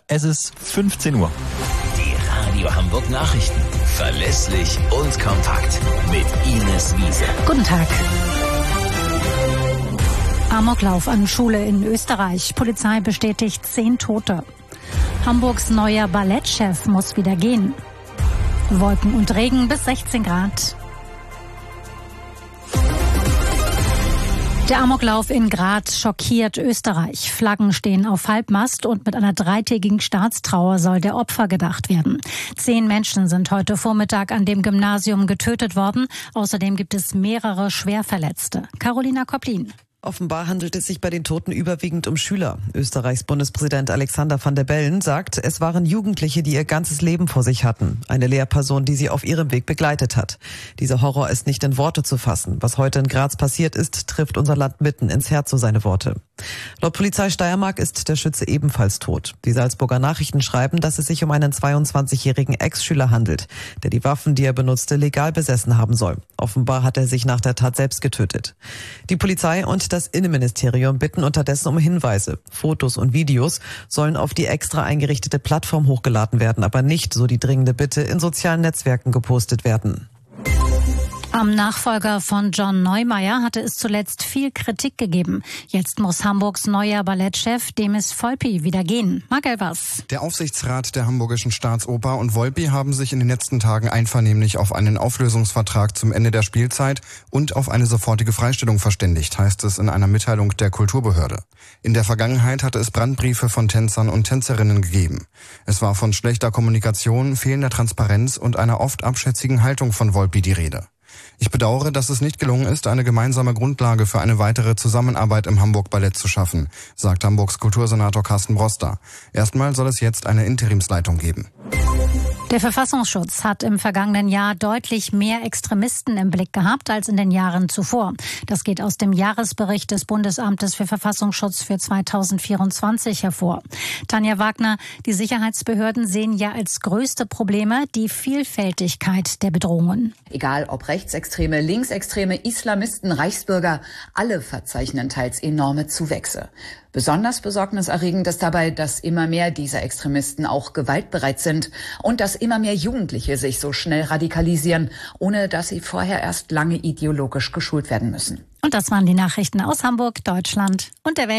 Es ist 15 Uhr. Die Radio Hamburg Nachrichten. Verlässlich und kompakt. Mit Ines Wiese. Guten Tag. Amoklauf an Schule in Österreich. Polizei bestätigt 10 Tote. Hamburgs neuer Ballettchef muss wieder gehen. Wolken und Regen bis 16 Grad. Der Amoklauf in Graz schockiert Österreich. Flaggen stehen auf Halbmast und mit einer 3-tägigen Staatstrauer soll der Opfer gedacht werden. 10 Menschen sind heute Vormittag an dem Gymnasium getötet worden. Außerdem gibt es mehrere Schwerverletzte. Carolina Koplin. Offenbar handelt es sich bei den Toten überwiegend um Schüler. Österreichs Bundespräsident Alexander Van der Bellen sagt, es waren Jugendliche, die ihr ganzes Leben vor sich hatten. Eine Lehrperson, die sie auf ihrem Weg begleitet hat. Dieser Horror ist nicht in Worte zu fassen. Was heute in Graz passiert ist, trifft unser Land mitten ins Herz, so seine Worte. Laut Polizei Steiermark ist der Schütze ebenfalls tot. Die Salzburger Nachrichten schreiben, dass es sich um einen 22-jährigen Ex-Schüler handelt, der die Waffen, die er benutzte, legal besessen haben soll. Offenbar hat er sich nach der Tat selbst getötet. Die Polizei und das Innenministerium bitten unterdessen um Hinweise. Fotos und Videos sollen auf die extra eingerichtete Plattform hochgeladen werden, aber nicht, so die dringende Bitte, in sozialen Netzwerken gepostet werden. Am Nachfolger von John Neumeier hatte es zuletzt viel Kritik gegeben. Jetzt muss Hamburgs neuer Ballettchef Demis Volpi wieder gehen. Marc Elvers. Der Aufsichtsrat der Hamburgischen Staatsoper und Volpi haben sich in den letzten Tagen einvernehmlich auf einen Auflösungsvertrag zum Ende der Spielzeit und auf eine sofortige Freistellung verständigt, heißt es in einer Mitteilung der Kulturbehörde. In der Vergangenheit hatte es Brandbriefe von Tänzern und Tänzerinnen gegeben. Es war von schlechter Kommunikation, fehlender Transparenz und einer oft abschätzigen Haltung von Volpi die Rede. Ich bedauere, dass es nicht gelungen ist, eine gemeinsame Grundlage für eine weitere Zusammenarbeit im Hamburg Ballett zu schaffen, sagt Hamburgs Kultursenator Carsten Broster. Erstmal soll es jetzt eine Interimsleitung geben. Der Verfassungsschutz hat im vergangenen Jahr deutlich mehr Extremisten im Blick gehabt als in den Jahren zuvor. Das geht aus dem Jahresbericht des Bundesamtes für Verfassungsschutz für 2024 hervor. Tanja Wagner, die Sicherheitsbehörden sehen ja als größte Probleme die Vielfältigkeit der Bedrohungen. Egal ob Rechtsextreme, Linksextreme, Islamisten, Reichsbürger, alle verzeichnen teils enorme Zuwächse. Besonders besorgniserregend ist dabei, dass immer mehr dieser Extremisten auch gewaltbereit sind und dass immer mehr Jugendliche sich so schnell radikalisieren, ohne dass sie vorher erst lange ideologisch geschult werden müssen. Und das waren die Nachrichten aus Hamburg, Deutschland und der Welt.